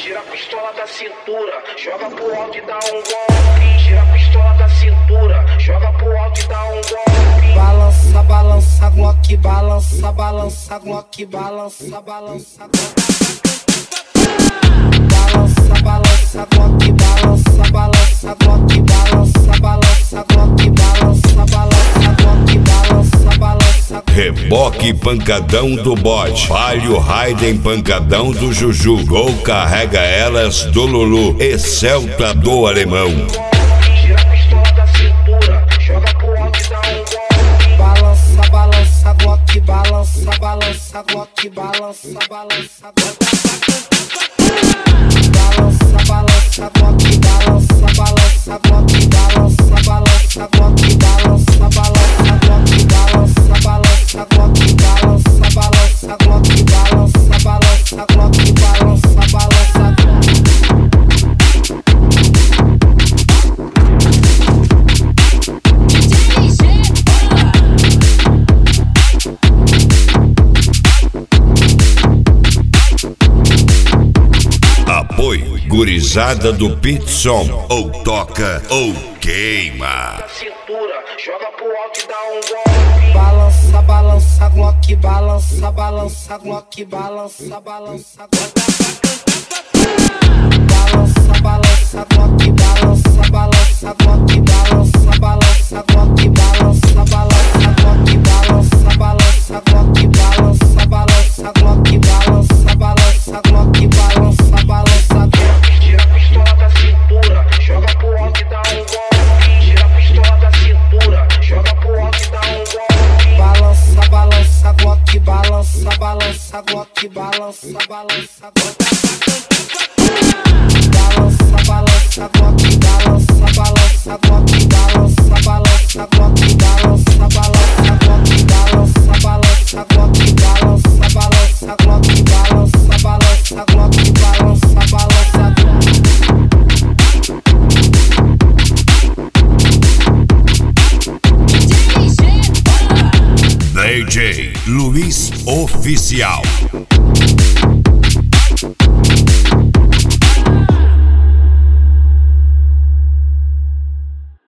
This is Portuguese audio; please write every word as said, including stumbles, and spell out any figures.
Tira a pistola da cintura, joga pro alto e dá um golpe. Tira a pistola da cintura, joga pro alto e dá um golpe. Balança, balança, Glock, balança, balança, Glock, balança, balança, balança, balança, Glock, balança, balança, Glock, balança, balança, Glock, balança, balança, Glock, balança, balança. Reboque pancadão do bode, Palio Raiden pancadão do Juju, Gol carrega elas do Lulu e Celta do Alemão. Tira a pistola da cintura, joga pro alto e dá um golpe. Balança, balança, Glock, balança, balança, Glock, balança, balança, balança, balança, Glock, balança, balança, Glock, balança, balança, Glock, balança, balança, Glock, balança, balança, Glock, balança, balança, Glock, balança, balança, Glock, balança, balança. Apoio gurizada do Pitson, ou toca ou queima. Da cintura, joga pro alto e dá um golpe. Balança, balança, Glock, balança, balança, Glock, balança, balança, balança, balança, Glock, balança, balança, Glock, balança, balança, Glock, balança, balança, Glock, balança, balança, Glock, balança, balança, Glock, balança, balança, Glock, balança, balança. Tira a pistola da cintura, joga pro alto e dá um golpe. Tira a pistola da cintura, joga pro alto e dá um golpe. Balança, balança, Glock, balança, balança, Glock, balança, balança, balança, balança, Glock, balança, balança, Glock, balança, balança, Glock, balança, balança, Glock, balança, balança, Glock, balança, balança, Glock, balança, balança, Glock, balança, balança. D J Luiz Oficial.